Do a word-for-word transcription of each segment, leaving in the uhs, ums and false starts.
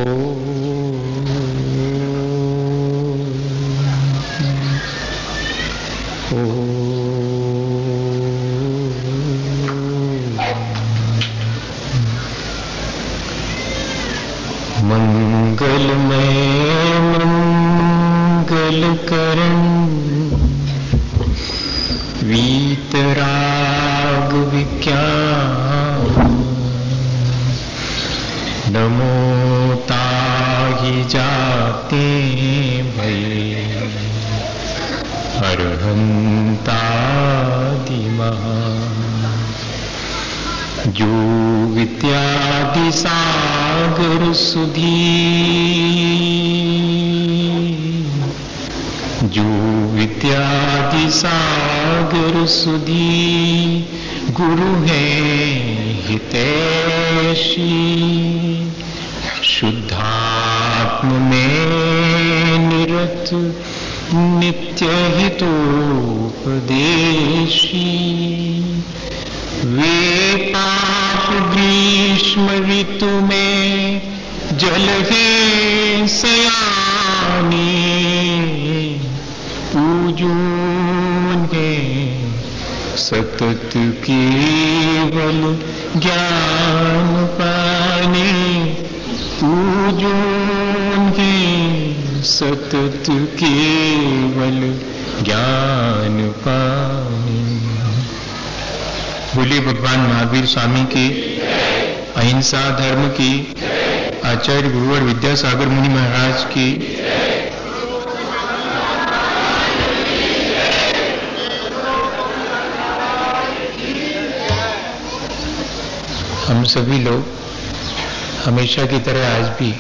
स्वामी की, अहिंसा धर्म की, आचार्य गुरुवर विद्यासागर मुनि महाराज की, हम सभी लोग हमेशा की तरह आज भी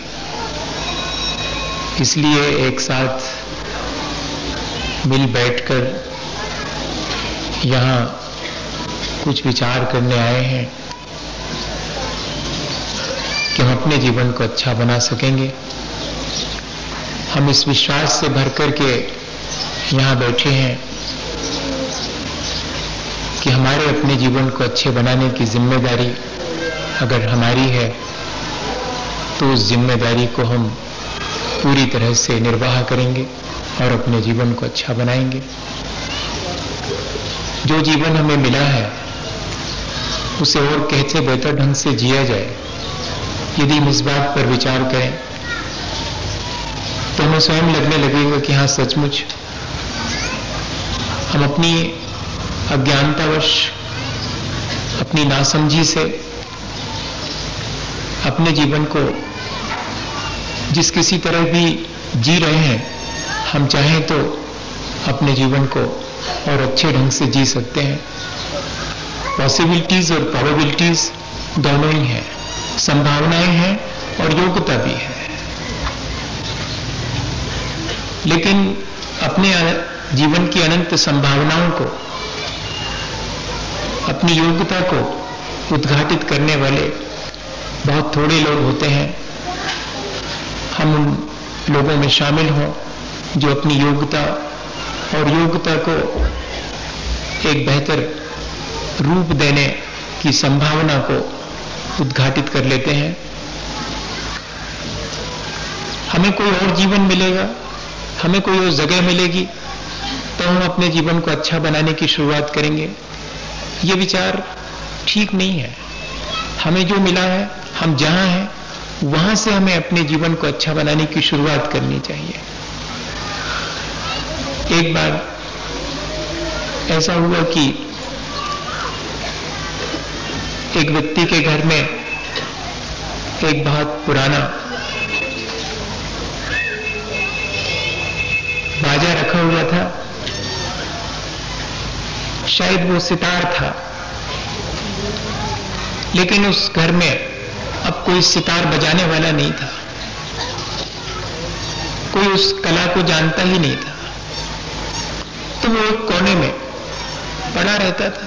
इसलिए एक साथ मिल बैठकर यहाँ कुछ विचार करने आए हैं कि हम अपने जीवन को अच्छा बना सकेंगे। हम इस विश्वास से भर कर के यहाँ बैठे हैं कि हमारे अपने जीवन को अच्छे बनाने की जिम्मेदारी अगर हमारी है तो उस जिम्मेदारी को हम पूरी तरह से निर्वाह करेंगे और अपने जीवन को अच्छा बनाएंगे। जो जीवन हमें मिला है उसे और कैसे बेहतर ढंग से जिया जाए, यदि हम इस बात पर विचार करें तो हमें स्वयं लगने लगेगा कि हाँ, सचमुच हम अपनी अज्ञानतावश, अपनी नासमझी से अपने जीवन को जिस किसी तरह भी जी रहे हैं, हम चाहें तो अपने जीवन को और अच्छे ढंग से जी सकते हैं। पॉसिबिलिटीज और प्रोबेबिलिटीज दोनों ही हैं, संभावनाएं हैं और योग्यता भी है। लेकिन अपने जीवन की अनंत संभावनाओं को, अपनी योग्यता को उद्घाटित करने वाले बहुत थोड़े लोग होते हैं। हम उन लोगों में शामिल हों जो अपनी योग्यता और योग्यता को एक बेहतर रूप देने की संभावना को उद्घाटित कर लेते हैं। हमें कोई और जीवन मिलेगा, हमें कोई और जगह मिलेगी तो हम अपने जीवन को अच्छा बनाने की शुरुआत करेंगे। ये विचार ठीक नहीं है। हमें जो मिला है, हम जहां हैं वहां से हमें अपने जीवन को अच्छा बनाने की शुरुआत करनी चाहिए। एक बार ऐसा हुआ कि एक व्यक्ति के घर में एक बहुत पुराना बाजा रखा हुआ था। शायद वो सितार था, लेकिन उस घर में अब कोई सितार बजाने वाला नहीं था, कोई उस कला को जानता ही नहीं था। तो वो एक कोने में पड़ा रहता था।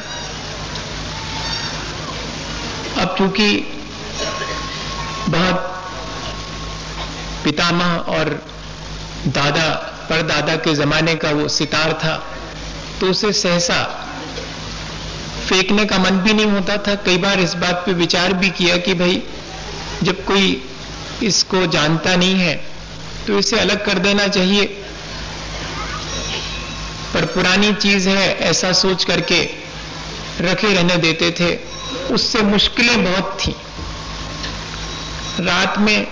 अब चूंकि बहुत पितामह और दादा परदादा के जमाने का वो सितार था, तो उसे सहसा फेंकने का मन भी नहीं होता था। कई बार इस बात पे विचार भी किया कि भाई जब कोई इसको जानता नहीं है तो इसे अलग कर देना चाहिए, पर पुरानी चीज है ऐसा सोच करके रखे रहने देते थे। उससे मुश्किलें बहुत थी। रात में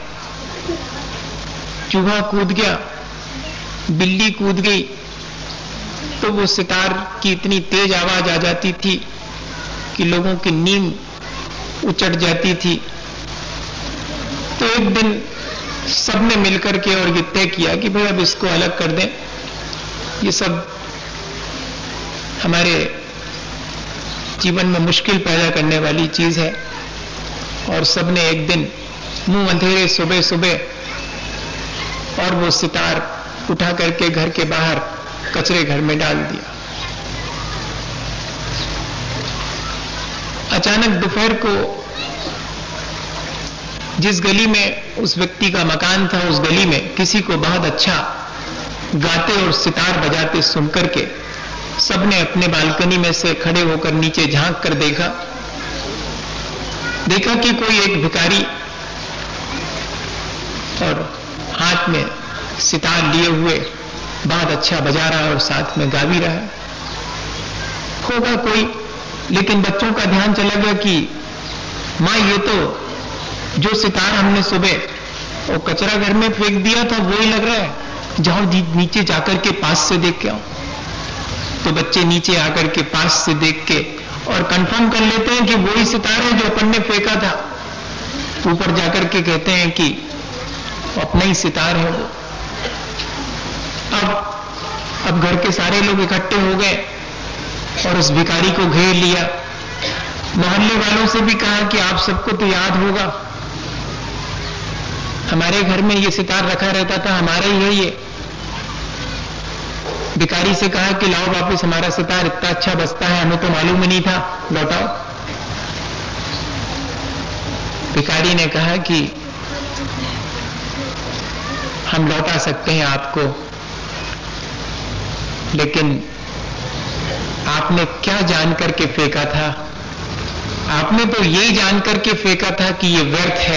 चूहा कूद गया, बिल्ली कूद गई, तो वो सितार की इतनी तेज आवाज आ जाती थी कि लोगों की नींद उचट जाती थी। तो एक दिन सबने मिलकर के और ये तय किया कि भाई अब इसको अलग कर दें, ये सब हमारे जीवन में मुश्किल पैदा करने वाली चीज है। और सबने एक दिन मुंह अंधेरे सुबह सुबह और वो सितार उठा करके घर के बाहर कचरे घर में डाल दिया। अचानक दोपहर को जिस गली में उस व्यक्ति का मकान था, उस गली में किसी को बहुत अच्छा गाते और सितार बजाते सुनकर के सबने अपने बालकनी में से खड़े होकर नीचे झांक कर देखा देखा कि कोई एक भिखारी और हाथ में सितार लिए हुए बहुत अच्छा बजा रहा है और साथ में गा भी रहा है। होगा कोई, लेकिन बच्चों का ध्यान चला गया कि मां ये तो जो सितार हमने सुबह वो कचरा घर में फेंक दिया था वही लग रहा है, जाओ नीचे जाकर के पास से देख के आओ। तो बच्चे नीचे आकर के पास से देख के और कंफर्म कर लेते हैं कि वही सितार है जो अपन ने फेंका था। ऊपर जाकर के कहते हैं कि अपना ही सितार है वो। अब अब घर के सारे लोग इकट्ठे हो गए और उस भिखारी को घेर लिया। मोहल्ले वालों से भी कहा कि आप सबको तो याद होगा, हमारे घर में ये सितार रखा रहता था, हमारा ही है ये। भिखारी से कहा कि लाओ वापस हमारा सितार, इतना अच्छा बजता है, हमें तो मालूम ही नहीं था, लौटाओ। भिखारी ने कहा कि हम लौटा सकते हैं आपको, लेकिन आपने क्या जान करके फेंका था? आपने तो यही जान करके फेंका था कि ये व्यर्थ है।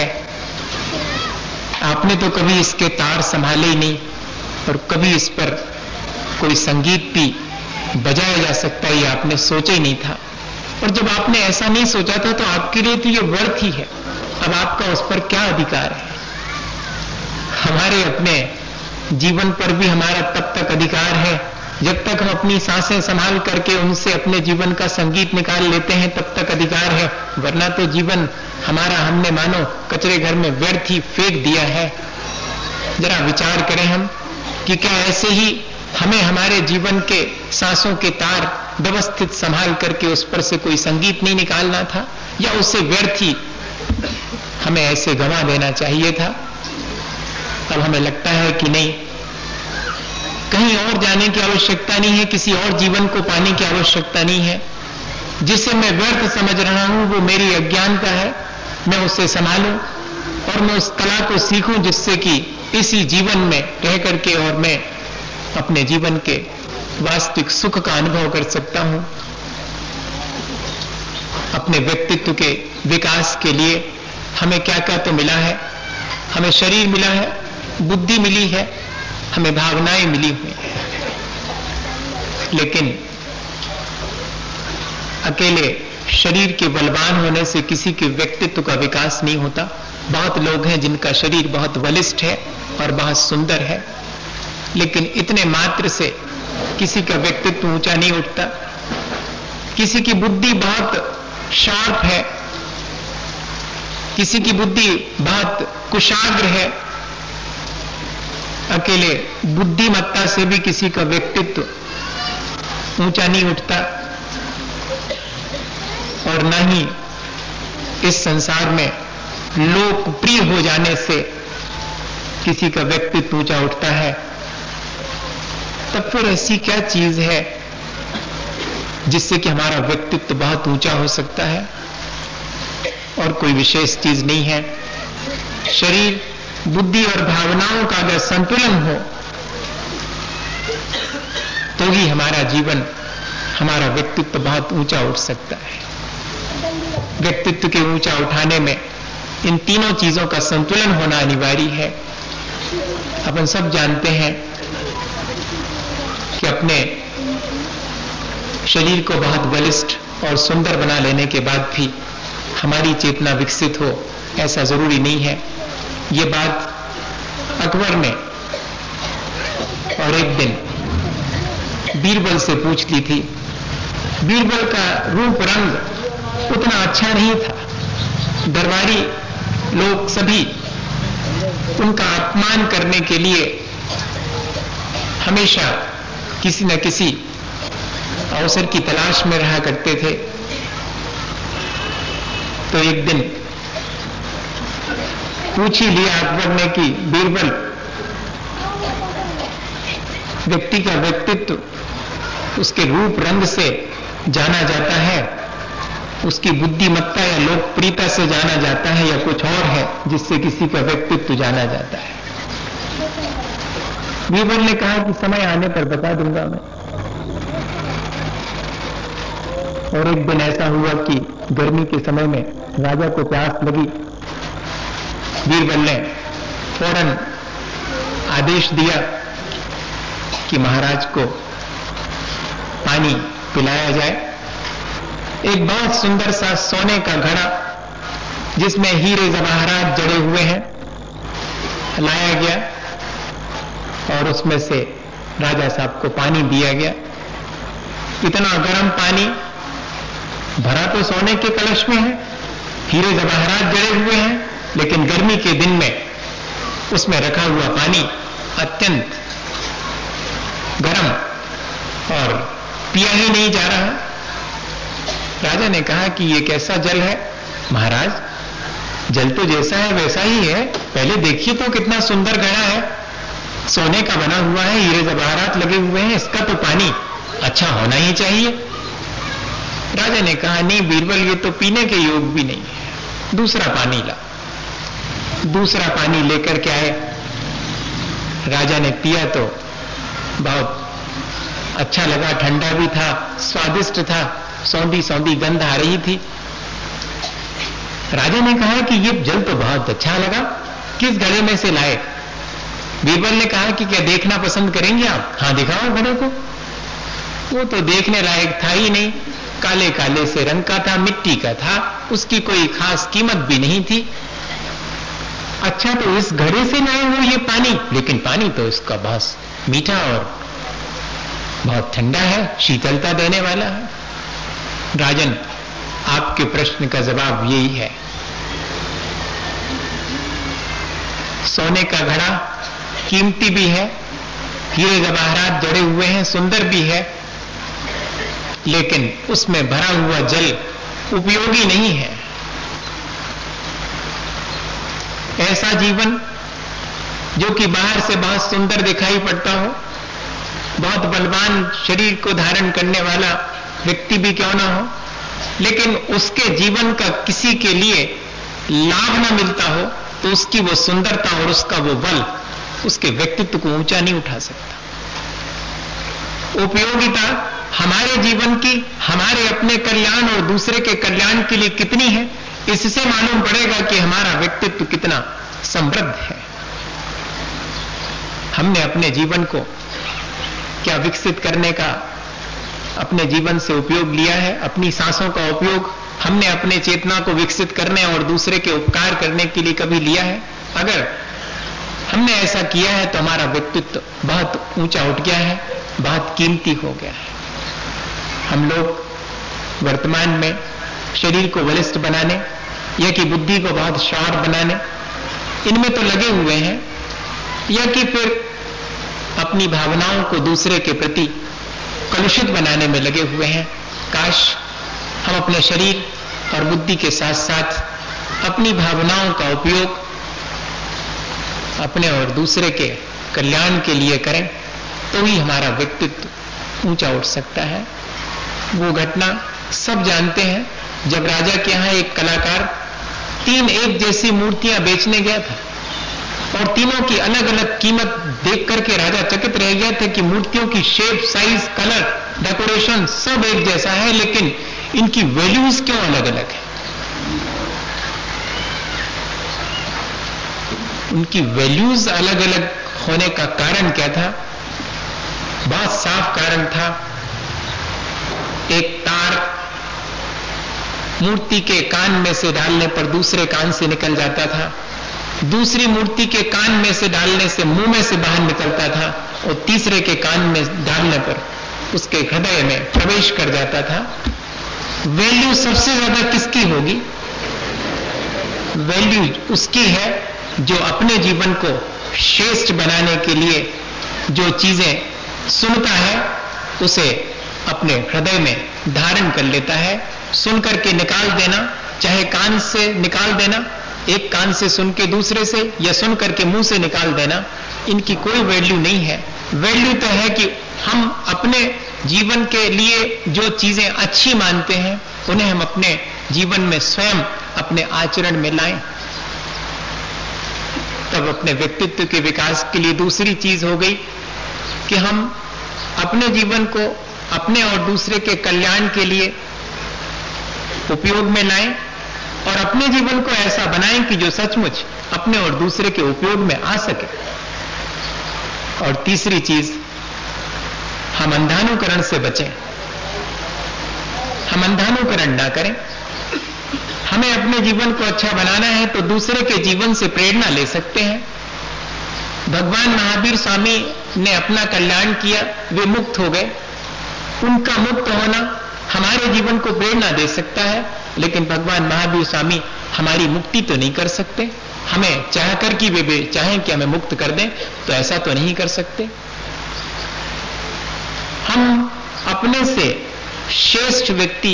आपने तो कभी इसके तार संभाले ही नहीं और कभी इस पर कोई संगीत भी बजाया जा सकता है ये आपने सोचा ही नहीं था। और जब आपने ऐसा नहीं सोचा था तो आपके लिए तो ये व्यर्थ ही है। अब आपका उस पर क्या अधिकार है? हमारे अपने जीवन पर भी हमारा तब तक अधिकार है जब तक हम अपनी सांसें संभाल करके उनसे अपने जीवन का संगीत निकाल लेते हैं, तब तक अधिकार है। वरना तो जीवन हमारा हमने मानो कचरे घर में व्यर्थ ही फेंक दिया है। जरा विचार करें हम कि क्या ऐसे ही हमें हमारे जीवन के सांसों के तार व्यवस्थित संभाल करके उस पर से कोई संगीत नहीं निकालना था, या उसे व्यर्थ ही हमें ऐसे गंवा देना चाहिए था? तब हमें लगता है कि नहीं, कहीं और जाने की आवश्यकता नहीं है, किसी और जीवन को पाने की आवश्यकता नहीं है। जिसे मैं व्यर्थ समझ रहा हूं वो मेरी अज्ञानता है। मैं उसे संभालूं और मैं उस कला को सीखूं जिससे कि इसी जीवन में रह करके और मैं अपने जीवन के वास्तविक सुख का अनुभव कर सकता हूं। अपने व्यक्तित्व के विकास के लिए हमें क्या क्या तो मिला है। हमें शरीर मिला है, बुद्धि मिली है, हमें भावनाएं मिली हुई हैं, लेकिन अकेले शरीर के बलवान होने से किसी के व्यक्तित्व का विकास नहीं होता। बहुत लोग हैं जिनका शरीर बहुत बलिष्ठ है और बहुत सुंदर है, लेकिन इतने मात्र से किसी का व्यक्तित्व ऊंचा नहीं उठता। किसी की बुद्धि बहुत शार्प है, किसी की बुद्धि बहुत कुशाग्र है। अकेले बुद्धिमत्ता से भी किसी का व्यक्तित्व ऊंचा नहीं उठता, और न ही इस संसार में लोकप्रिय हो जाने से किसी का व्यक्तित्व ऊंचा उठता है। तब फिर ऐसी क्या चीज है जिससे कि हमारा व्यक्तित्व बहुत ऊंचा हो सकता है? और कोई विशेष चीज नहीं है। शरीर, बुद्धि और भावनाओं का अगर संतुलन हो तो ही हमारा जीवन, हमारा व्यक्तित्व बहुत ऊंचा उठ सकता है। व्यक्तित्व के ऊंचा उठाने में इन तीनों चीजों का संतुलन होना अनिवार्य है। अपन सब जानते हैं कि अपने शरीर को बहुत बलिष्ठ और सुंदर बना लेने के बाद भी हमारी चेतना विकसित हो, ऐसा जरूरी नहीं है। ये बात अकबर ने और एक दिन बीरबल से पूछ ली थी। बीरबल का रूप रंग उतना अच्छा नहीं था। दरबारी लोग सभी उनका अपमान करने के लिए हमेशा किसी न किसी अवसर की तलाश में रहा करते थे। तो एक दिन पूछ ही लिया अकबर ने कि बीरबल, व्यक्ति का व्यक्तित्व उसके रूप रंग से जाना जाता है, उसकी बुद्धिमत्ता या लोकप्रियता से जाना जाता है, या कुछ और है जिससे किसी का व्यक्तित्व जाना जाता है? बीरबल ने कहा कि समय आने पर बता दूंगा मैं। और एक दिन ऐसा हुआ कि गर्मी के समय में राजा को प्यास लगी। बीरबल ने फौरन आदेश दिया कि महाराज को पानी पिलाया जाए। एक बहुत सुंदर सा सोने का घड़ा जिसमें हीरे जवाहरात जड़े हुए हैं लाया गया और उसमें से राजा साहब को पानी दिया गया। इतना गर्म पानी, भरा तो सोने के कलश में है, हीरे जवाहरात जड़े हुए हैं, लेकिन गर्मी के दिन में उसमें रखा हुआ पानी अत्यंत गर्म और पिया ही नहीं जा रहा। राजा ने कहा कि ये कैसा जल है? महाराज, जल तो जैसा है वैसा ही है, पहले देखिए तो कितना सुंदर घड़ा है, सोने का बना हुआ है, हीरे जवाहरात लगे हुए हैं, इसका तो पानी अच्छा होना ही चाहिए। राजा ने कहा नहीं बीरबल, ये तो पीने के योग भी नहीं है, दूसरा पानी ला। दूसरा पानी लेकर के आए। राजा ने पिया तो बहुत अच्छा लगा, ठंडा भी था, स्वादिष्ट था, सौंधी सौंधी गंध आ रही थी। राजा ने कहा कि ये जल तो बहुत अच्छा लगा, किस घड़े में से लाए? बीरबल ने कहा कि क्या देखना पसंद करेंगे आप? हाँ, दिखाओ घड़े को। वो तो देखने लायक था ही नहीं, काले काले से रंग का था, मिट्टी का था, उसकी कोई खास कीमत भी नहीं थी। अच्छा, तो इस घड़े से लाए हो ये पानी, लेकिन पानी तो इसका बहुत मीठा और बहुत ठंडा है, शीतलता देने वाला है। राजन, आपके प्रश्न का जवाब यही है। सोने का घड़ा कीमती भी है, हीरे जवाहरात जड़े हुए हैं, सुंदर भी है, लेकिन उसमें भरा हुआ जल उपयोगी नहीं है। ऐसा जीवन जो कि बाहर से बहुत सुंदर दिखाई पड़ता हो, बहुत बलवान शरीर को धारण करने वाला व्यक्ति भी क्यों ना हो, लेकिन उसके जीवन का किसी के लिए लाभ ना मिलता हो, तो उसकी वो सुंदरता और उसका वो बल उसके व्यक्तित्व को ऊंचा नहीं उठा सकता। उपयोगिता हमारे जीवन की, हमारे अपने कल्याण और दूसरे के कल्याण के लिए कितनी है, इससे मालूम पड़ेगा कि हमारा व्यक्तित्व कितना समृद्ध है। हमने अपने जीवन को क्या विकसित करने का अपने जीवन से उपयोग लिया है? अपनी सांसों का उपयोग हमने अपने चेतना को विकसित करने और दूसरे के उपकार करने के लिए कभी लिया है? अगर हमने ऐसा किया है तो हमारा व्यक्तित्व बहुत ऊंचा उठ गया है, बहुत कीमती हो गया है। हम लोग वर्तमान में शरीर को बलिष्ठ बनाने या कि बुद्धि को बहुत शार्प बनाने, इनमें तो लगे हुए हैं, या कि फिर अपनी भावनाओं को दूसरे के प्रति कलुषित बनाने में लगे हुए हैं। काश हम अपने शरीर और बुद्धि के साथ साथ अपनी भावनाओं का उपयोग अपने और दूसरे के कल्याण के लिए करें, तो ही हमारा व्यक्तित्व ऊंचा उठ सकता है। वो घटना सब जानते हैं, जब राजा के यहां एक कलाकार तीन एक जैसी मूर्तियां बेचने गया था और तीनों की अलग अलग कीमत देख करके राजा चकित रह गया था कि मूर्तियों की शेप, साइज, कलर, डेकोरेशन सब एक जैसा है, लेकिन इनकी वैल्यूज क्यों अलग अलग है? उनकी वैल्यूज अलग अलग होने का कारण क्या था? बहुत साफ कारण था। एक तार मूर्ति के कान में से डालने पर दूसरे कान से निकल जाता था, दूसरी मूर्ति के कान में से डालने से मुंह में से बाहर निकलता था, और तीसरे के कान में डालने पर उसके हृदय में प्रवेश कर जाता था। वैल्यू सबसे ज्यादा किसकी होगी? वैल्यू उसकी है जो अपने जीवन को श्रेष्ठ बनाने के लिए जो चीजें सुनता है उसे अपने हृदय में धारण कर लेता है। सुन करके निकाल देना, चाहे कान से निकाल देना, एक कान से सुन के दूसरे से, या सुन करके मुंह से निकाल देना, इनकी कोई वैल्यू नहीं है। वैल्यू तो है कि हम अपने जीवन के लिए जो चीजें अच्छी मानते हैं उन्हें हम अपने जीवन में स्वयं अपने आचरण में लाएं। तब अपने व्यक्तित्व के विकास के लिए दूसरी चीज हो गई कि हम अपने जीवन को अपने और दूसरे के कल्याण के लिए उपयोग में लाएं, और अपने जीवन को ऐसा बनाएं कि जो सचमुच अपने और दूसरे के उपयोग में आ सके। और तीसरी चीज, हम अंधानुकरण से बचें। हम अंधानुकरण ना करें। हमें अपने जीवन को अच्छा बनाना है तो दूसरे के जीवन से प्रेरणा ले सकते हैं। भगवान महावीर स्वामी ने अपना कल्याण किया, वे मुक्त हो गए। उनका मुक्त होना हमारे जीवन को प्रेरणा दे सकता है, लेकिन भगवान महावीर स्वामी हमारी मुक्ति तो नहीं कर सकते। हमें चाह कर कि वे, वे चाहें कि हमें मुक्त कर दें तो ऐसा तो नहीं कर सकते। हम अपने से श्रेष्ठ व्यक्ति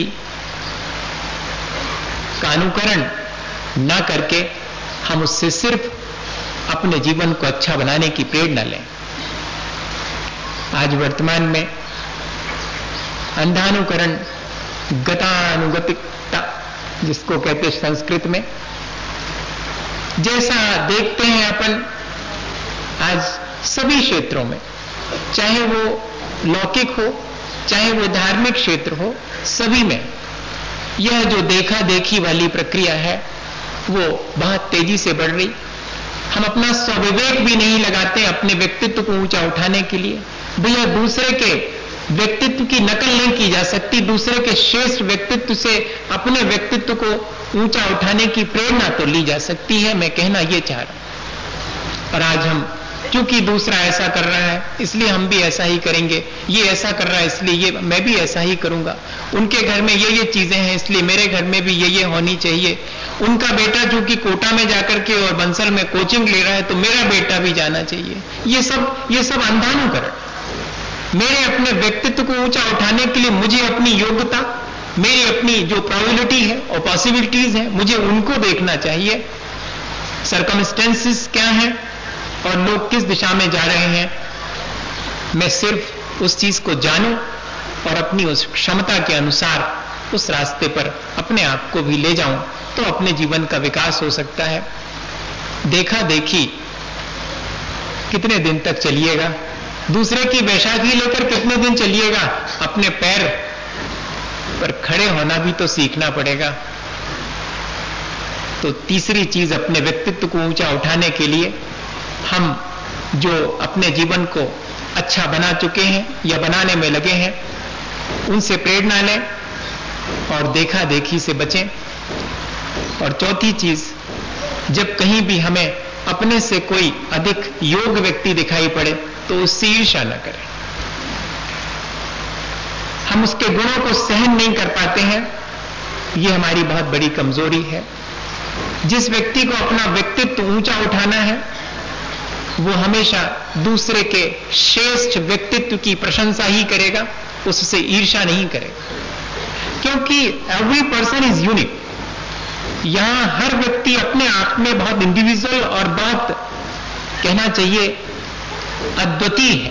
का अनुकरण न करके हम उससे सिर्फ अपने जीवन को अच्छा बनाने की प्रेरणा लें। आज वर्तमान में अंधानुकरण, गतानुगतिकता जिसको कहते हैं संस्कृत में, जैसा देखते हैं अपन आज सभी क्षेत्रों में, चाहे वो लौकिक हो चाहे वो धार्मिक क्षेत्र हो, सभी में यह जो देखा देखी वाली प्रक्रिया है वो बहुत तेजी से बढ़ रही। हम अपना स्वविवेक भी नहीं लगाते अपने व्यक्तित्व को ऊंचा उठाने के लिए। भैया दूसरे के व्यक्तित्व की नकल नहीं की जा सकती, दूसरे के श्रेष्ठ व्यक्तित्व से अपने व्यक्तित्व को ऊंचा उठाने की प्रेरणा तो ली जा सकती है, मैं कहना यह चाह रहा हूं। और आज हम क्योंकि दूसरा ऐसा कर रहा है इसलिए हम भी ऐसा ही करेंगे, ये ऐसा कर रहा है इसलिए ये मैं भी ऐसा ही करूंगा, उनके घर में ये ये चीजें हैं इसलिए मेरे घर में भी ये ये होनी चाहिए, उनका बेटा जो कि कोटा में जाकर के और बंसल में कोचिंग ले रहा है तो मेरा बेटा भी जाना चाहिए। ये सब ये सब अंधानुकरण। मेरे अपने व्यक्तित्व को ऊंचा उठाने के लिए मुझे अपनी योग्यता, मेरी अपनी जो प्रोबेबिलिटी है और पॉसिबिलिटीज है, मुझे उनको देखना चाहिए। सर्कमस्टेंसेस क्या है और लोग किस दिशा में जा रहे हैं, मैं सिर्फ उस चीज को जानूं और अपनी उस क्षमता के अनुसार उस रास्ते पर अपने आप को भी ले जाऊं तो अपने जीवन का विकास हो सकता है। देखा देखी कितने दिन तक चलिएगा, दूसरे की वैशाखी लेकर कितने दिन चलिएगा, अपने पैर पर खड़े होना भी तो सीखना पड़ेगा। तो तीसरी चीज, अपने व्यक्तित्व को ऊंचा उठाने के लिए हम जो अपने जीवन को अच्छा बना चुके हैं या बनाने में लगे हैं उनसे प्रेरणा लें और देखा देखी से बचें। और चौथी चीज, जब कहीं भी हमें अपने से कोई अधिक योग्य व्यक्ति दिखाई पड़े तो उससे ईर्ष्या न करें। हम उसके गुणों को सहन नहीं कर पाते हैं, यह हमारी बहुत बड़ी कमजोरी है। जिस व्यक्ति को अपना व्यक्तित्व ऊंचा उठाना है वो हमेशा दूसरे के श्रेष्ठ व्यक्तित्व की प्रशंसा ही करेगा, उससे ईर्ष्या नहीं करेगा, क्योंकि एवरी पर्सन इज यूनिक। यहां हर व्यक्ति अपने आप में बहुत इंडिविजुअल और बहुत कहना चाहिए अद्वितीय है।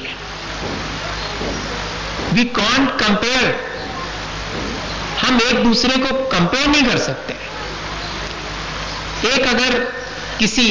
वी कांट कंपेयर, हम एक दूसरे को कंपेयर नहीं कर सकते। एक अगर किसी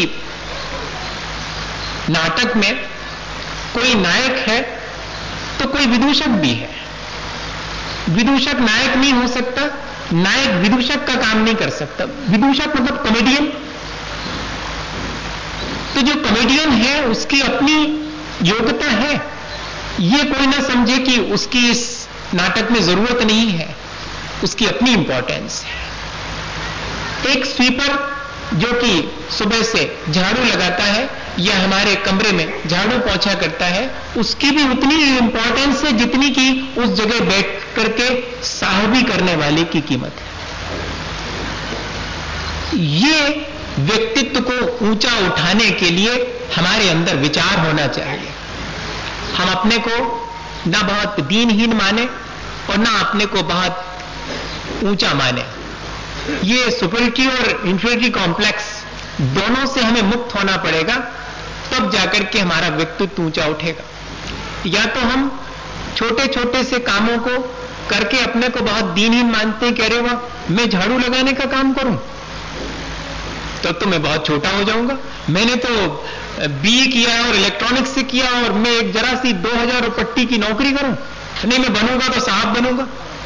नाटक में कोई नायक है तो कोई विदूषक भी है। विदूषक नायक नहीं हो सकता, नायक विदूषक का काम नहीं कर सकता। विदूषक मतलब कॉमेडियन, तो जो कॉमेडियन है उसकी अपनी योग्यता है, ये कोई ना समझे कि उसकी इस नाटक में जरूरत नहीं है, उसकी अपनी इंपॉर्टेंस है। एक स्वीपर जो कि सुबह से झाड़ू लगाता है या हमारे कमरे में झाड़ू पोंछा करता है, उसकी भी उतनी इंपॉर्टेंस है जितनी कि उस जगह बैठ करके साहबी करने वाले की कीमत है। ये व्यक्तित्व को ऊंचा उठाने के लिए हमारे अंदर विचार होना चाहिए। हम अपने को ना बहुत दीनहीन माने और ना अपने को बहुत ऊंचा माने। ये सुपरिटी और इंफीरियरिटी कॉम्प्लेक्स दोनों से हमें मुक्त होना पड़ेगा, तब जाकर के हमारा व्यक्तित्व ऊंचा उठेगा। या तो हम छोटे छोटे से कामों को करके अपने को बहुत दीनहीन मानते हैं कि अरे वाह मैं झाड़ू लगाने का काम करूं तो तो मैं बहुत छोटा हो जाऊंगा, मैंने तो बीए किया और इलेक्ट्रॉनिक्स से किया और मैं एक जरा सी दो हजार पट्टी की नौकरी करूं, नहीं मैं बनूंगा तो साहब बनूंगा।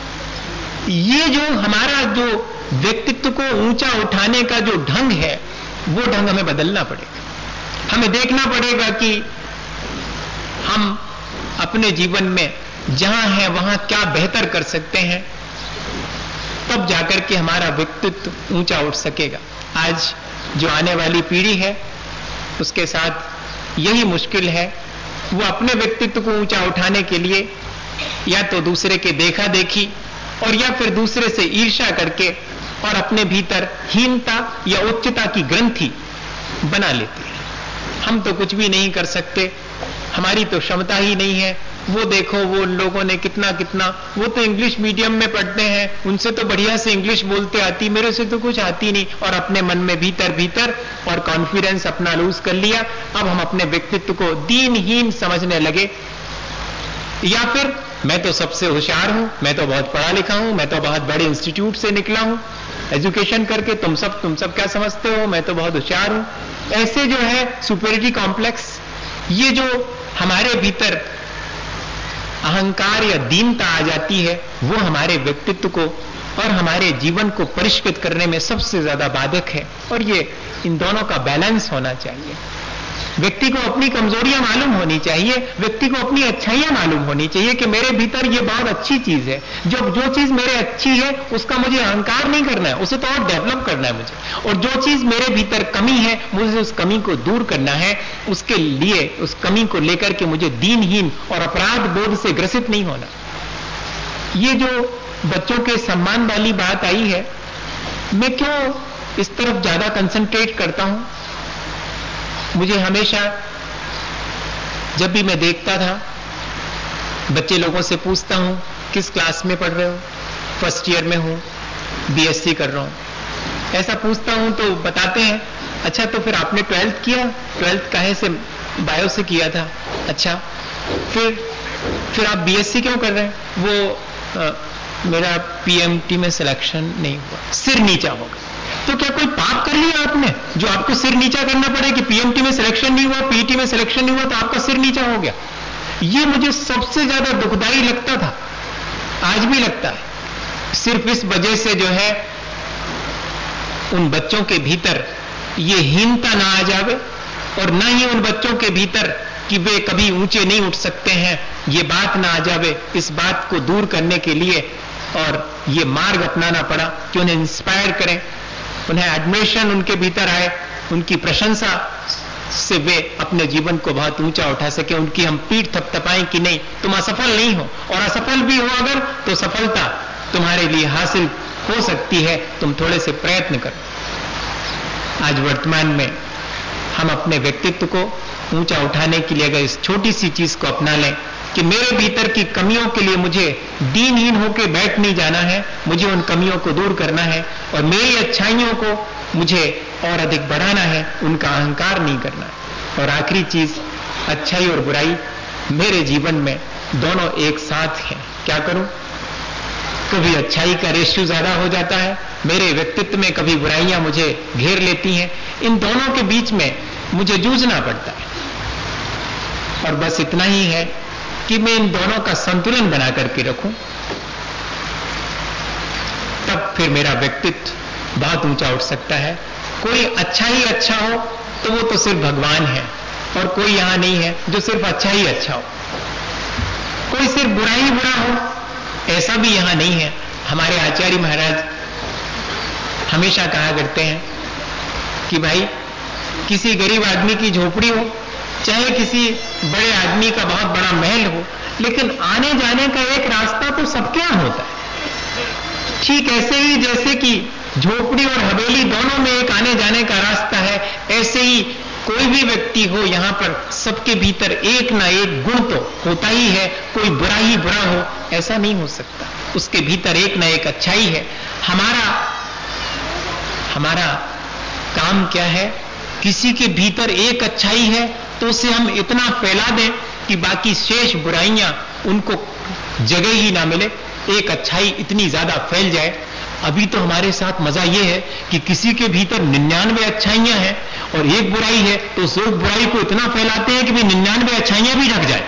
ये जो हमारा जो व्यक्तित्व को ऊंचा उठाने का जो ढंग है, वो ढंग हमें बदलना पड़ेगा। हमें देखना पड़ेगा कि हम अपने जीवन में जहां हैं वहां क्या बेहतर कर सकते हैं, तब जाकर के हमारा व्यक्तित्व ऊंचा उठ सकेगा। आज जो आने वाली पीढ़ी है उसके साथ यही मुश्किल है, वो अपने व्यक्तित्व को ऊंचा उठाने के लिए या तो दूसरे के देखा देखी और या फिर दूसरे से ईर्ष्या करके और अपने भीतर हीनता या उच्चता की ग्रंथि बना लेते हैं। हम तो कुछ भी नहीं कर सकते, हमारी तो क्षमता ही नहीं है, वो देखो वो लोगों ने कितना कितना, वो तो इंग्लिश मीडियम में पढ़ते हैं, उनसे तो बढ़िया से इंग्लिश बोलते आती, मेरे से तो कुछ आती नहीं, और अपने मन में भीतर भीतर और कॉन्फिडेंस अपना लूज कर लिया। अब हम अपने व्यक्तित्व को दीनहीन समझने लगे। या फिर मैं तो सबसे होशियार हूं, मैं तो बहुत पढ़ा लिखा हूं, मैं तो बहुत बड़े इंस्टीट्यूट से निकला हूं एजुकेशन करके, तुम सब तुम सब क्या समझते हो, मैं तो बहुत होशियार हूं। ऐसे जो है सुपीरियरिटी कॉम्प्लेक्स, ये जो हमारे भीतर अहंकार या दीनता आ जाती है, वो हमारे व्यक्तित्व को और हमारे जीवन को परिष्कृत करने में सबसे ज्यादा बाधक है। और ये इन दोनों का बैलेंस होना चाहिए। व्यक्ति को अपनी कमजोरियां मालूम होनी चाहिए, व्यक्ति को अपनी अच्छाइयां मालूम होनी चाहिए कि मेरे भीतर ये बहुत अच्छी चीज है, जो जो चीज मेरे अच्छी है उसका मुझे अहंकार नहीं करना है, उसे तो और डेवलप करना है मुझे। और जो चीज मेरे भीतर कमी है, मुझे उस कमी को दूर करना है। उसके लिए उस कमी को लेकर के मुझे दीनहीन और अपराध बोध से ग्रसित नहीं होना। ये जो बच्चों के सम्मान वाली बात आई है, मैं क्यों इस तरफ ज्यादा कंसंट्रेट करता हूं? मुझे हमेशा जब भी मैं देखता था, बच्चे लोगों से पूछता हूं किस क्लास में पढ़ रहे हो, फर्स्ट ईयर में हूं, बीएससी कर रहा हूं, ऐसा पूछता हूं तो बताते हैं अच्छा तो फिर आपने ट्वेल्थ किया, ट्वेल्थ काहे से, बायो से किया था, अच्छा फिर फिर आप बीएससी क्यों कर रहे हैं? वो आ, मेरा पीएमटी में सिलेक्शन नहीं हुआ, सिर नीचा होगा। तो क्या कोई पाप कर लिया आपने जो आपको सिर नीचा करना पड़े कि पीएमटी में सिलेक्शन नहीं हुआ, पीटी में सिलेक्शन नहीं हुआ तो आपका सिर नीचा हो गया? ये मुझे सबसे ज्यादा दुखदाई लगता था, आज भी लगता है। सिर्फ इस वजह से जो है उन बच्चों के भीतर ये हीनता ना आ जावे, और ना ही उन बच्चों के भीतर कि वे कभी ऊंचे नहीं उठ सकते हैं, ये बात ना आ जावे। इस बात को दूर करने के लिए और ये मार्ग अपनाना पड़ा कि उन्हें इंस्पायर करें, उन्हें एडमिरेशन उनके भीतर आए, उनकी प्रशंसा से वे अपने जीवन को बहुत ऊंचा उठा सके, उनकी हम पीठ थपथपाएं कि नहीं तुम असफल नहीं हो, और असफल भी हो अगर तो सफलता तुम्हारे लिए हासिल हो सकती है, तुम थोड़े से प्रयत्न करो। आज वर्तमान में हम अपने व्यक्तित्व को ऊंचा उठाने के लिए अगर इस छोटी सी चीज को अपना लें कि मेरे भीतर की कमियों के लिए मुझे दीनहीन होकर बैठ नहीं जाना है, मुझे उन कमियों को दूर करना है, और मेरी अच्छाइयों को मुझे और अधिक बढ़ाना है, उनका अहंकार नहीं करना है। और आखिरी चीज, अच्छाई और बुराई मेरे जीवन में दोनों एक साथ हैं। क्या करूं? कभी अच्छाई का रेशियो ज्यादा हो जाता है मेरे व्यक्तित्व में, कभी बुराइयां मुझे घेर लेती हैं। इन दोनों के बीच में मुझे जूझना पड़ता है, और बस इतना ही है कि मैं इन दोनों का संतुलन बना करके रखूं, तब फिर मेरा व्यक्तित्व बहुत ऊंचा उठ सकता है। कोई अच्छा ही अच्छा हो तो वो तो सिर्फ भगवान है, और कोई यहां नहीं है जो सिर्फ अच्छा ही अच्छा हो, कोई सिर्फ बुरा ही बुरा हो, ऐसा भी यहां नहीं है। हमारे आचार्य महाराज हमेशा कहा करते हैं कि भाई किसी गरीब आदमी की झोपड़ी हो, चाहे किसी बड़े आदमी का बहुत बड़ा महल हो, लेकिन आने जाने का एक रास्ता तो सबके यहां होता है। ठीक ऐसे ही जैसे कि झोपड़ी और हवेली दोनों में एक आने जाने का रास्ता है, ऐसे ही कोई भी व्यक्ति हो यहां पर सबके भीतर एक ना एक गुण तो होता ही है। कोई बुरा ही बुरा हो ऐसा नहीं हो सकता, उसके भीतर एक ना एक अच्छाई है। हमारा हमारा काम क्या है, किसी के भीतर एक अच्छाई है तो उसे हम इतना फैला दें कि बाकी शेष बुराइयां उनको जगह ही ना मिले, एक अच्छाई इतनी ज्यादा फैल जाए। अभी तो हमारे साथ मजा यह है कि किसी के भीतर निन्यानवे अच्छाइयां हैं और एक बुराई है, तो उस एक बुराई को इतना फैलाते हैं कि भी निन्यानवे अच्छाइयां भी ढक जाए।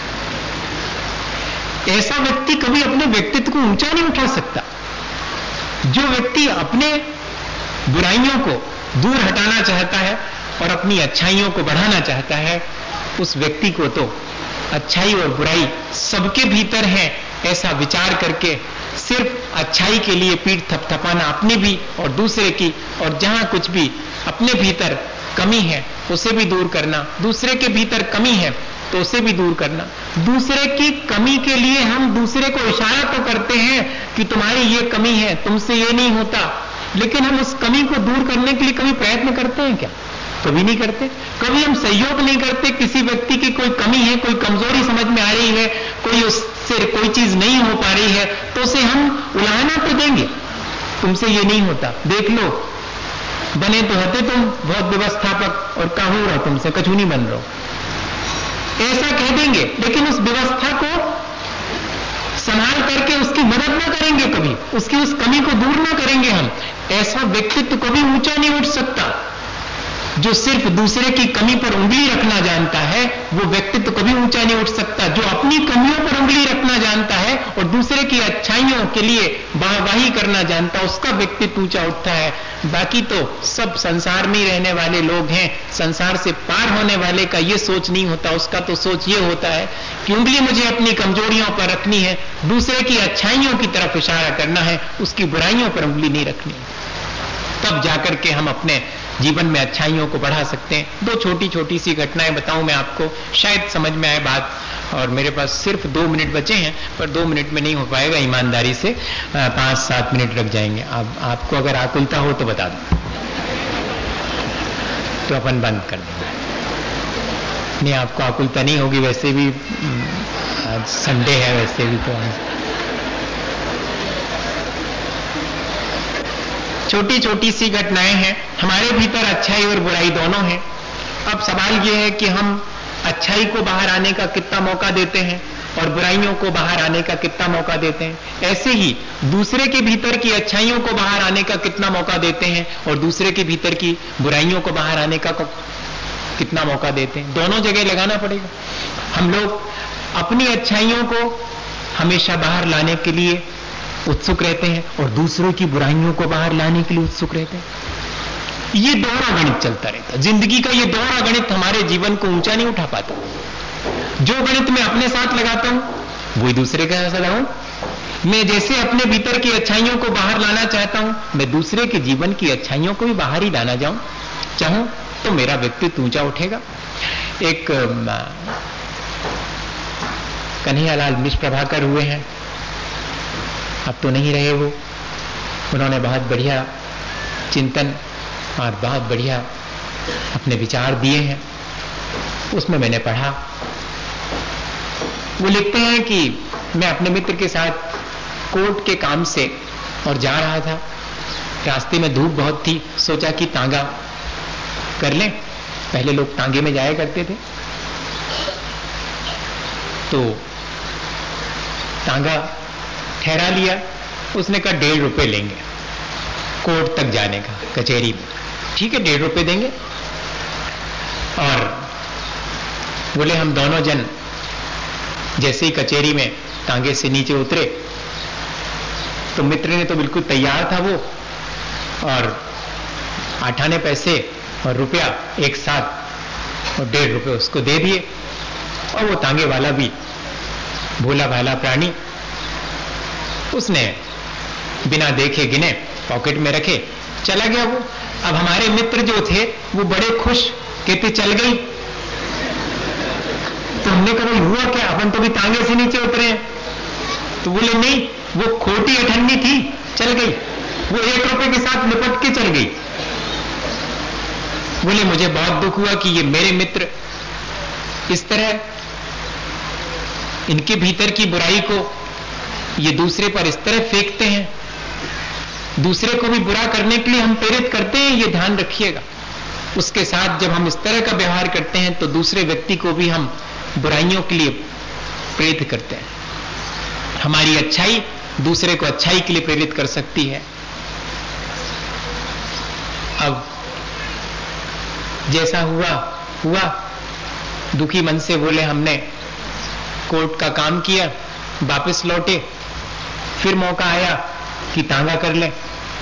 ऐसा व्यक्ति कभी अपने व्यक्तित्व को ऊंचा नहीं उठा सकता। जो व्यक्ति अपने बुराइयों को दूर हटाना चाहता है और अपनी अच्छाइयों को बढ़ाना चाहता है, उस व्यक्ति को तो अच्छाई और बुराई सबके भीतर है, ऐसा विचार करके सिर्फ अच्छाई के लिए पीठ थपथपाना अपनी भी और दूसरे की, और जहां कुछ भी अपने भीतर कमी है उसे भी दूर करना, दूसरे के भीतर कमी है तो उसे भी दूर करना। दूसरे की कमी के लिए हम दूसरे को इशारा तो करते हैं कि तुम्हारी ये कमी है, तुमसे ये नहीं होता, लेकिन हम उस कमी को दूर करने के लिए कभी प्रयत्न करते हैं क्या? कभी नहीं करते। कभी हम सहयोग नहीं करते। किसी व्यक्ति की कोई कमी है, कोई कमजोरी समझ में आ रही है, कोई उससे कोई चीज नहीं हो पा रही है, तो उसे हम उलाहना तो देंगे, तुमसे ये नहीं होता, देख लो, बने तो होते तुम बहुत व्यवस्थापक और कहूं रहो तुमसे कछु नहीं बन रहो, ऐसा कह देंगे। लेकिन उस व्यवस्था को संभाल करके उसकी मदद ना करेंगे, कभी उसकी उस कमी को दूर ना करेंगे हम। ऐसा व्यक्तित्व कभी ऊंचा नहीं उठ सकता। जो सिर्फ दूसरे की कमी पर उंगली रखना जानता है वो व्यक्तित्व कभी ऊंचा नहीं उठ सकता। जो अपनी कमियों पर उंगली रखना जानता है और दूसरे की अच्छाइयों के लिए वाहवाही करना जानता है, उसका व्यक्तित्व ऊंचा उठता है। बाकी तो सब संसार में ही रहने वाले लोग हैं, संसार से पार होने वाले का ये सोच नहीं होता। उसका तो सोच ये होता है कि उंगली मुझे अपनी कमजोरियों पर रखनी है, दूसरे की अच्छाइयों की तरफ इशारा करना है, उसकी बुराइयों पर उंगली नहीं रखनी। तब जाकर के हम अपने जीवन में अच्छाइयों को बढ़ा सकते हैं। दो छोटी छोटी सी घटनाएं बताऊं मैं आपको, शायद समझ में आए बात। और मेरे पास सिर्फ दो मिनट बचे हैं, पर दो मिनट में नहीं हो पाएगा, ईमानदारी से पांच सात मिनट लग जाएंगे। आप, आपको अगर आकुलता हो तो बता दो, तो अपन बंद कर देंगे। नहीं, आपको आकुलता नहीं होगी, वैसे भी आज संडे है, वैसे भी तो छोटी छोटी सी घटनाएं हैं। हमारे भीतर अच्छाई और बुराई दोनों हैं। अब सवाल यह है कि हम अच्छाई को बाहर आने का कितना मौका देते हैं और बुराइयों को बाहर आने का कितना मौका देते हैं। ऐसे ही दूसरे के भीतर की अच्छाइयों को बाहर आने का कितना मौका देते हैं और दूसरे के भीतर की बुराइयों को बाहर आने का कितना मौका देते हैं। दोनों जगह लगाना पड़ेगा। हम लोग अपनी अच्छाइयों को हमेशा बाहर लाने के लिए उत्सुक रहते हैं और दूसरों की बुराइयों को बाहर लाने के लिए उत्सुक रहते हैं। ये दोहरा गणित चलता रहता। जिंदगी का ये दोहरा गणित हमारे जीवन को ऊंचा नहीं उठा पाता। जो गणित मैं अपने साथ लगाता हूं वही दूसरे के साथ लगाऊं। मैं जैसे अपने भीतर की अच्छाइयों को बाहर लाना चाहता हूं, मैं दूसरे के जीवन की अच्छाइयों को भी बाहर ही लाना जाऊं चाहूं तो मेरा व्यक्तित्व ऊंचा उठेगा। एक कन्हैयालाल मिश्र प्रभाकर हुए हैं, अब तो नहीं रहे वो। उन्होंने बहुत बढ़िया चिंतन और बहुत बढ़िया अपने विचार दिए हैं, उसमें मैंने पढ़ा। वो लिखते हैं कि मैं अपने मित्र के साथ कोर्ट के काम से और जा रहा था, रास्ते में धूप बहुत थी, सोचा कि तांगा कर लें। पहले लोग तांगे में जाया करते थे, तो तांगा ठहरा लिया। उसने कहा डेढ़ रुपए लेंगे कोर्ट तक जाने का, कचहरी में। ठीक है, डेढ़ रुपए देंगे। और बोले हम दोनों जन जैसे ही कचहरी में तांगे से नीचे उतरे तो मित्र ने तो बिल्कुल तैयार था वो, और आठ आने पैसे और रुपया एक साथ और डेढ़ रुपये उसको दे दिए। और वो तांगे वाला भी भोला भाला प्राणी, उसने बिना देखे गिने पॉकेट में रखे चला गया वो। अब हमारे मित्र जो थे वो बड़े खुश, कहते चल गई। तो हमने कहा हुआ क्या, अपन तो भी तांगे से नीचे उतरे हैं। तो बोले नहीं, वो खोटी अठन्नी थी, चल गई, वो एक रुपए के साथ लिपट के चल गई। बोले मुझे बहुत दुख हुआ कि ये मेरे मित्र इस तरह इनके भीतर की बुराई को ये दूसरे पर इस तरह फेंकते हैं। दूसरे को भी बुरा करने के लिए हम प्रेरित करते हैं, ये ध्यान रखिएगा। उसके साथ जब हम इस तरह का व्यवहार करते हैं तो दूसरे व्यक्ति को भी हम बुराइयों के लिए प्रेरित करते हैं। हमारी अच्छाई दूसरे को अच्छाई के लिए प्रेरित कर सकती है। अब जैसा हुआ हुआ, दुखी मन से बोले हमने कोर्ट का काम किया, वापस लौटे, फिर मौका आया कि तांगा कर ले।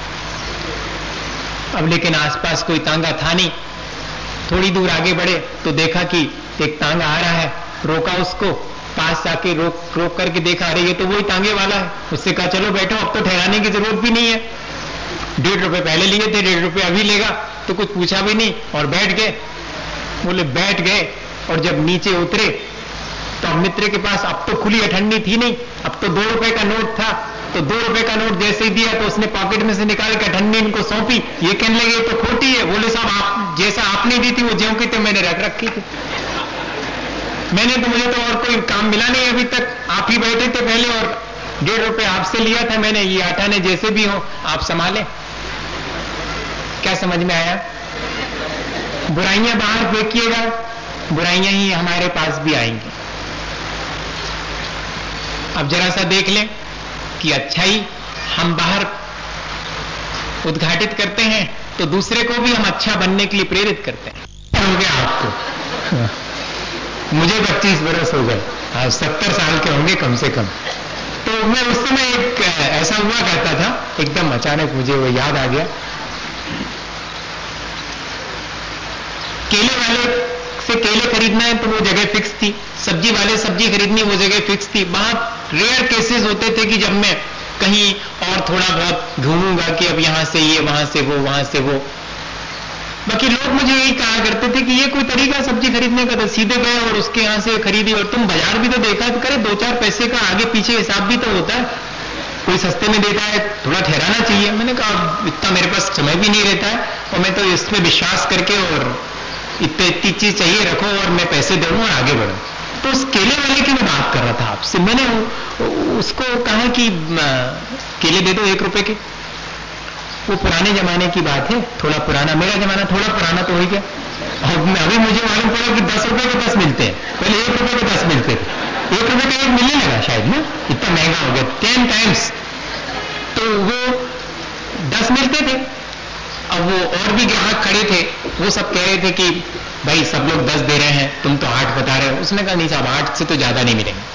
अब लेकिन आसपास कोई तांगा था नहीं। थोड़ी दूर आगे बढ़े तो देखा कि एक तांगा आ रहा है, रोका उसको, पास जाके रोक रोक करके देखा, अरे ये तो वही तांगे वाला है। उससे कहा चलो बैठो, अब तो ठहराने की जरूरत भी नहीं है, डेढ़ रुपए पहले लिए थे, डेढ़ रुपए अभी लेगा। तो कुछ पूछा भी नहीं और बैठ गए। बोले बैठ गए और जब नीचे उतरे तो अब मित्र के पास अब तो खुली अठन्नी थी नहीं, अब तो दो रुपए का नोट था। तो दो रुपए का नोट जैसे ही दिया तो उसने पॉकेट में से निकाल के अठन्नी इनको सौंपी। ये कहने लगे तो खोटी है। बोले साहब आप जैसा आपने दी थी वो ज्यों की त्यों मैंने रख रखी थी, मैंने तो मुझे तो और कोई काम मिला नहीं अभी तक, आप ही बैठे थे पहले और डेढ़ रुपए आपसे लिया था मैंने, ये अठाने जैसे भी हो आप संभाले। क्या समझ में आया? बुराइयां बाहर फेंकिएगा, बुराइयां ही हमारे पास भी आएंगी। अब जरा सा देख लें कि अच्छाई हम बाहर उद्घाटित करते हैं तो दूसरे को भी हम अच्छा बनने के लिए प्रेरित करते हैं। हो गया आपको? मुझे पच्चीस बरस हो गए, आज सत्तर साल के होंगे कम से कम। तो मैं उस समय एक ऐसा हुआ करता था, एकदम अचानक मुझे वो याद आ गया। केले वाले से केले खरीदना है तो वो जगह फिक्स थी, सब्जी वाले सब्जी खरीदनी वो जगह फिक्स थी। बहुत रेयर केसेस होते थे कि जब मैं कहीं और थोड़ा बहुत घूमूंगा कि अब यहां से ये, वहां से वो, वहां से वो। बाकी लोग मुझे यही कहा करते थे कि ये कोई तरीका सब्जी खरीदने का? तो सीधे गए और उसके यहां से खरीदी। और तुम बाजार भी तो देखा तो करे, दो चार पैसे का आगे पीछे हिसाब भी तो होता है, कोई सस्ते में देता है, थोड़ा ठहराना चाहिए। मैंने कहा इतना मेरे पास समय भी नहीं रहता है और मैं तो इसमें विश्वास करके और इतनी इतनी चीज चाहिए रखो और मैं पैसे दूं और आगे बढ़ूं। तो उस केले वाले की मैं बात कर रहा था आपसे। मैंने उसको कहा कि केले दे दो एक रुपए के। वो पुराने जमाने की बात है, थोड़ा पुराना, मेरा जमाना थोड़ा पुराना तो हो गया। और अभी मुझे मालूम पड़ा कि दस रुपए के दस मिलते हैं, पहले एक रुपए के दस मिलते थे। एक रुपए का एक मिलने लगा शायद ना, इतना महंगा हो गया, टेन टाइम्स। तो वो दस मिलते थे। अब वो और भी ग्राहक खड़े थे, वो सब कह रहे थे कि भाई सब लोग दस दे रहे हैं, तुम तो आठ बता रहे हो। उसने कहा नहीं साहब, आठ से तो ज्यादा नहीं मिलेंगे।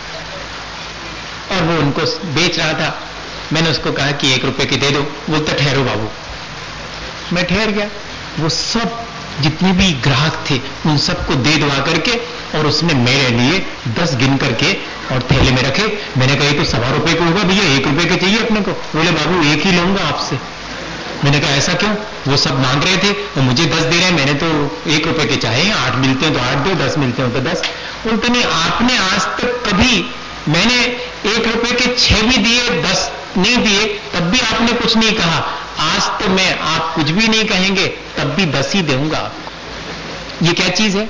और वो उनको बेच रहा था। मैंने उसको कहा कि एक रुपए के दे दो। बोलता ठहरो बाबू। मैं ठहर गया। वो सब जितने भी ग्राहक थे उन सबको दे दवा करके और उसने मेरे लिए दस गिन करके और थैले में रखे। मैंने कहा तो सवा रुपए को होगा भैया, एक रुपए के चाहिए अपने को। बोले बाबू एक ही लूंगा आपसे। मैंने कहा ऐसा क्यों? वो सब मांग रहे थे और मुझे दस दे रहे हैं, मैंने तो एक रुपए के चाहे, आठ मिलते हैं तो आठ दो, दस मिलते हैं तो दस। उल्टे नहीं, आपने आज तक कभी, मैंने एक रुपए के छह भी दिए, दस नहीं दिए, तब भी आपने कुछ नहीं कहा। आज तो मैं, आप कुछ भी नहीं कहेंगे तब भी दस ही दूंगा आपको। ये क्या चीज है?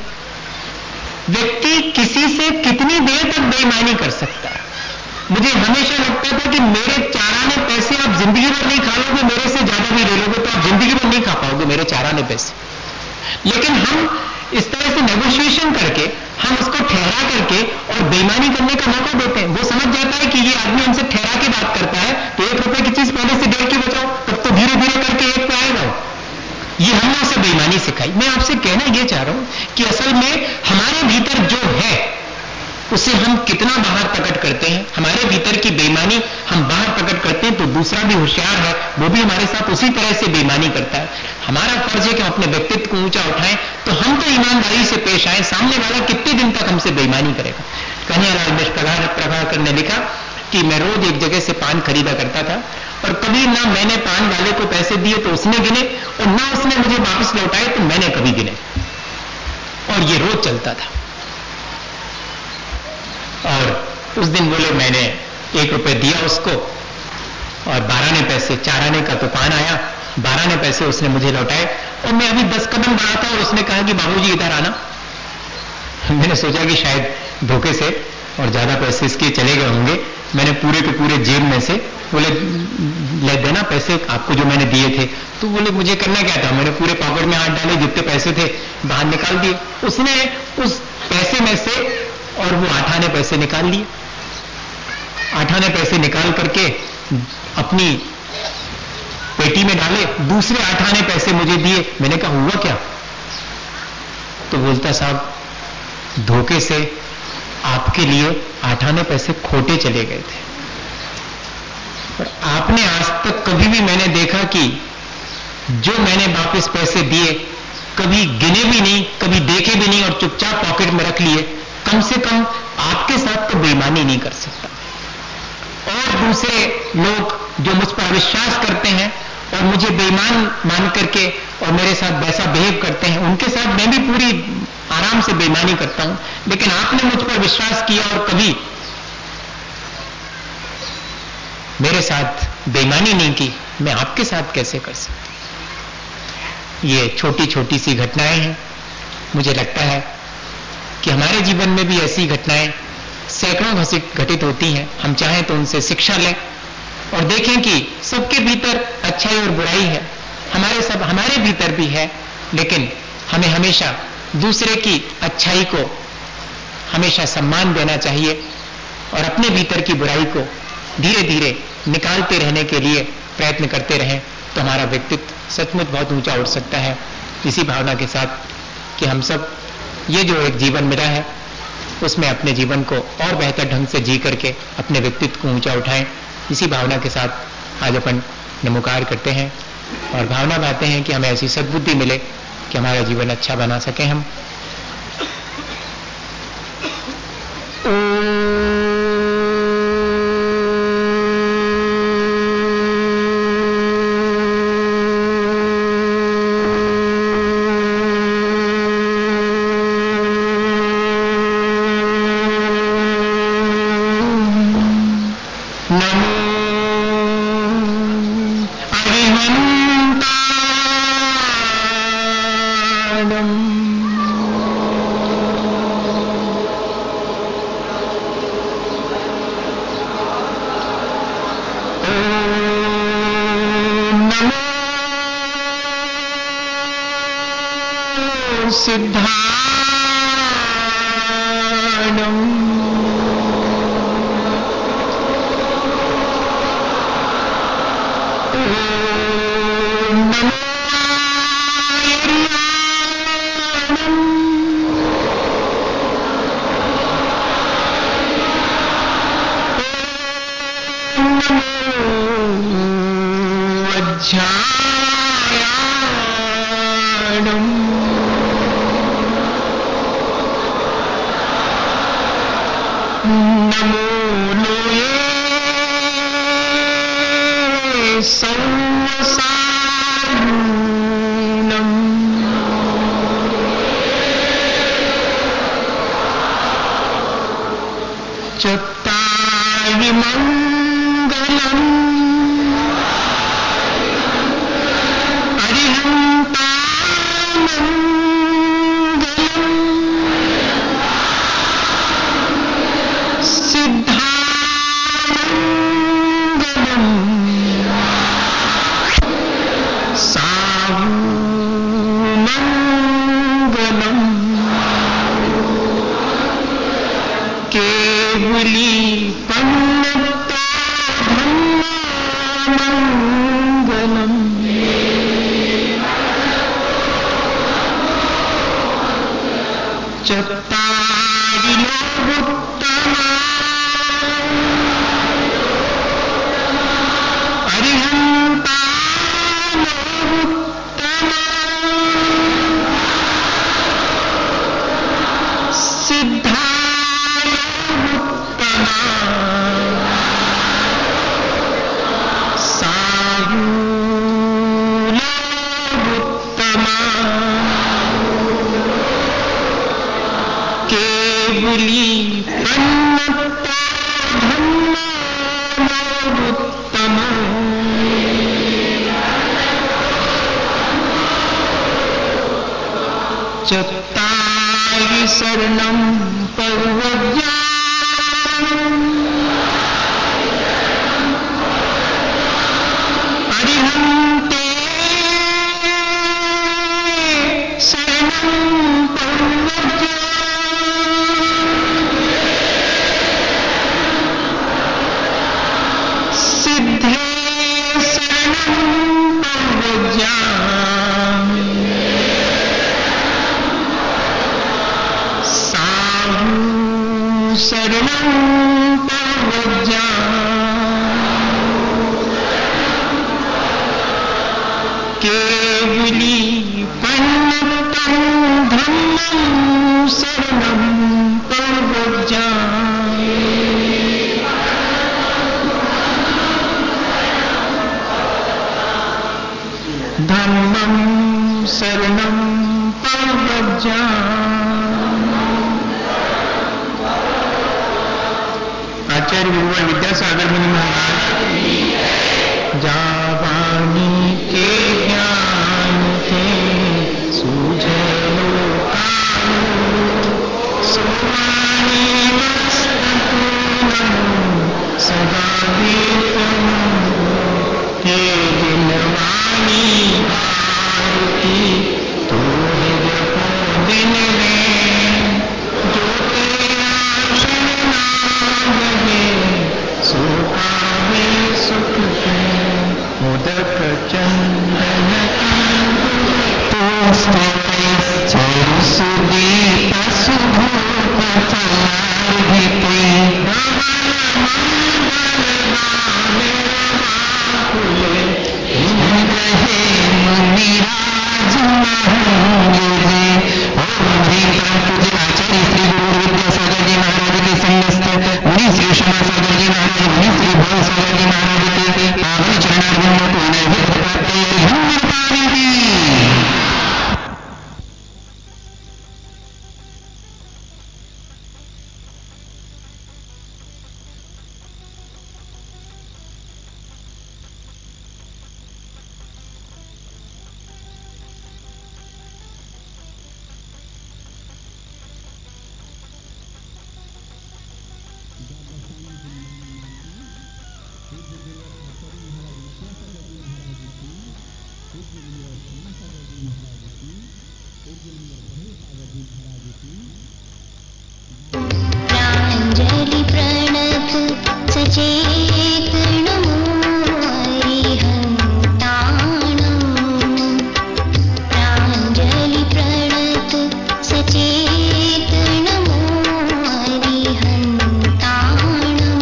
व्यक्ति किसी से कितनी देर तक बेईमानी कर सकता है? मुझे हमेशा लगता था कि मेरे चार आने पैसे आप जिंदगी भर नहीं खा लोगे, मेरे से ज्यादा भी ले लोगे तो आप जिंदगी भर नहीं खा पाओगे मेरे चार आने पैसे। लेकिन हम इस तरह से नेगोशिएशन करके, हम उसको ठहरा करके और बेईमानी करने का मौका देते हैं। वो समझ जाता है कि ये आदमी हमसे ठहरा के बात करता है, तो एक रुपए की चीज पहले से डेढ़ की बचाओ, तब तो धीरे धीरे करके एक पे आएगा। ये हमने उसे बेईमानी सिखाई। मैं आपसे कहना ये चाह रहा हूं कि असल में हमारे भीतर जो है उसे हम कितना बाहर प्रकट करते हैं। हमारे भीतर की बेईमानी हम बाहर प्रकट करते हैं तो दूसरा भी होशियार है, वो भी हमारे साथ उसी तरह से बेईमानी करता है। हमारा फर्ज है कि हम अपने व्यक्तित्व को ऊंचा उठाएं, तो हम तो ईमानदारी से पेश आए, सामने वाला कितने दिन तक हमसे बेईमानी करेगा। कन्हैयालाल मिश्र प्रभाकर ने लिखा कि मैं रोज एक जगह से पान खरीदा करता था और कभी ना मैंने पान वाले को पैसे दिए तो उसने गिने और ना उसने मुझे वापस लौटाए तो मैंने कभी गिने, और ये रोज चलता था। और उस दिन बोले मैंने एक रुपए दिया उसको और बारह आने पैसे, चार आने का तो पान आया, बारह आने पैसे उसने मुझे लौटाए और मैं अभी दस कदम बढ़ा था और उसने कहा कि बाबूजी इधर आना। मैंने सोचा कि शायद धोखे से और ज्यादा पैसे इसके चले गए होंगे, मैंने पूरे के पूरे जेब में से बोले ले देना पैसे आपको जो मैंने दिए थे। तो बोले मुझे करना क्या था, मैंने पूरे पॉकेट में हाथ डाले, जितने पैसे थे बाहर निकाल दिए। उसने उस पैसे में से और वो आठ आने पैसे निकाल लिए, आठ आने पैसे निकाल करके अपनी पेटी में डाले, दूसरे आठ आने पैसे मुझे दिए। मैंने कहा हुआ क्या? तो बोलता साहब धोखे से आपके लिए आठ आने पैसे खोटे चले गए थे। और आपने आज तक कभी भी मैंने देखा कि जो मैंने वापस पैसे दिए कभी गिने भी नहीं, कभी देखे भी नहीं और चुपचाप पॉकेट में रख लिए। कम से कम आपके साथ तो बेईमानी नहीं कर सकता। और दूसरे लोग जो मुझ पर विश्वास करते हैं और मुझे बेईमान मान करके और मेरे साथ वैसा बिहेव करते हैं, उनके साथ मैं भी पूरी आराम से बेईमानी करता हूं। लेकिन आपने मुझ पर विश्वास किया और कभी मेरे साथ बेईमानी नहीं की, मैं आपके साथ कैसे कर सकता? ये छोटी छोटी सी घटनाएं हैं। मुझे लगता है कि हमारे जीवन में भी ऐसी घटनाएं सैकड़ों घटित होती हैं। हम चाहें तो उनसे शिक्षा लें और देखें कि सबके भीतर अच्छाई और बुराई है, हमारे सब हमारे भीतर भी है, लेकिन हमें हमेशा दूसरे की अच्छाई को हमेशा सम्मान देना चाहिए और अपने भीतर की बुराई को धीरे धीरे निकालते रहने के लिए प्रयत्न करते रहें, तो हमारा व्यक्तित्व सचमुच बहुत ऊंचा उठ सकता है। इसी भावना के साथ कि हम सब ये जो एक जीवन मिला है उसमें अपने जीवन को और बेहतर ढंग से जी करके अपने व्यक्तित्व को ऊंचा उठाएं, इसी भावना के साथ आज अपन नमोकार करते हैं और भावना बातें हैं कि हमें ऐसी सद्बुद्धि मिले कि हमारा जीवन अच्छा बना सके हम। चत्तारि मंगलम अरिहंता मंगलम सिद्धा मंगलम साहू मंगलम केवली पंडित मंगलम चत्तारि लोकोत्तमा अरिहंता लोकोत्तमा केवली धम्मोत्तम चत्तारि शरणं प्रव्रजामि अरिहन्ते शरणं प्रव्रजामि सिद्धे शरणं प्रव्रजामि शरणं प्रव्रजामि केवली पन्नतं धम्मं शरणं प्रव्रजामि धम्मं शरणं प्रव्रजामि। आचार्य भगवान विद्यासागर मुनि महाराज जावानी के ज्ञान थे सूझे लोकानु सोवानी मस्तकूलम सदा वेतम हे दिलवानी आरती तो जपो दिन में जो तेरा सो पावे सुख के मोदक चंदन सुदीप सुधूप चलाते मुनिराज आचार्य श्री गुरु विद्यासागर जी महाराज के समस्त मुनि श्री क्षमा सागर जी महाराज मुनि श्री भोल सागर जी महाराज के पावन चरणारविंद को नैवेद्य प्राप्त प्रांजलि प्रणत सचेत नमो अरिहन्ताणं प्रांजलि प्रणत सचेत नमो अरिहन्ताणं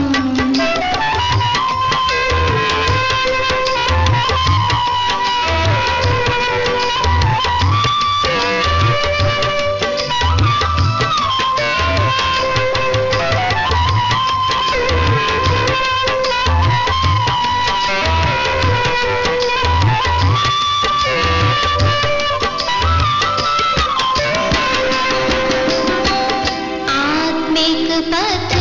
आत्मिक पथ